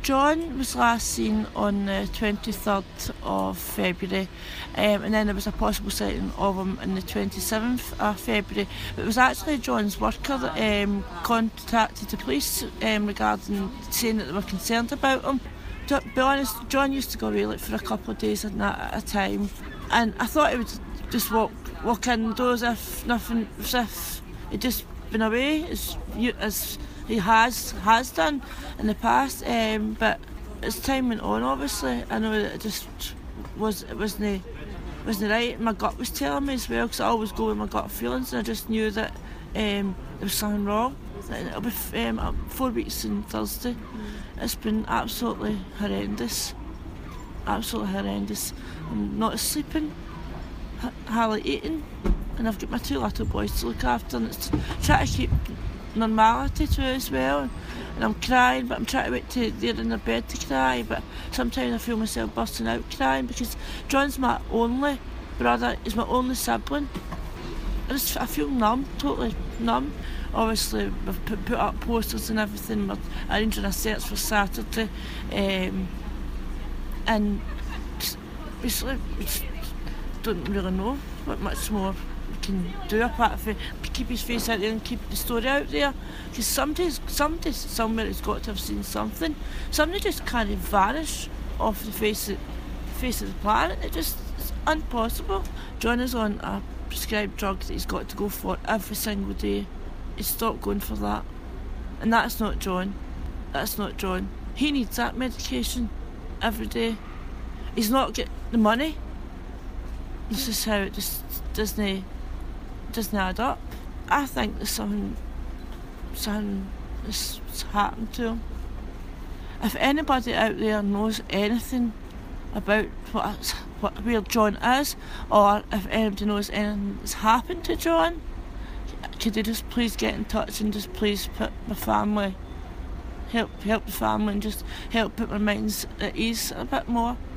John was last seen on the 23rd of February, and then there was a possible sighting of him on the 27th of February. But it was actually John's worker that contacted the police regarding saying that they were concerned about him. To be honest, John used to go away for a couple of days at a time, and I thought he would just walk indoors as if he'd just been away as he has done in the past, but as time went on, obviously, I know that it wasn't right. My gut was telling me as well, because I always go with my gut feelings, and I just knew that there was something wrong. It'll be 4 weeks on Thursday. It's been absolutely horrendous. I'm not sleeping, hardly eating, and I've got my 2 little boys to look after, and it's trying to keep normality to it as well. And I'm crying, but I'm trying to wait till they're in their bed to cry. But sometimes I feel myself bursting out crying, because John's my only brother, he's my only sibling. I feel numb, totally numb. Obviously, we've put up posters and everything. We're arranging a search for Saturday, and basically we just don't really know what much more we can do apart from keep his face out there and keep the story out there. Because somebody somewhere has got to have seen something. Somebody just can't vanish off the face of the planet. It's impossible. John is on a prescribed drug that he's got to go for every single day. He's stopped going for that, and that's not John. He needs that medication every day. He's not getting the money. This is how it just doesn't add up. I think there's something that's happened to him. If anybody out there knows anything about where John is, or if anybody knows anything that's happened to John, could they just please get in touch and just please put my family, help the family, and just help put my minds at ease a bit more.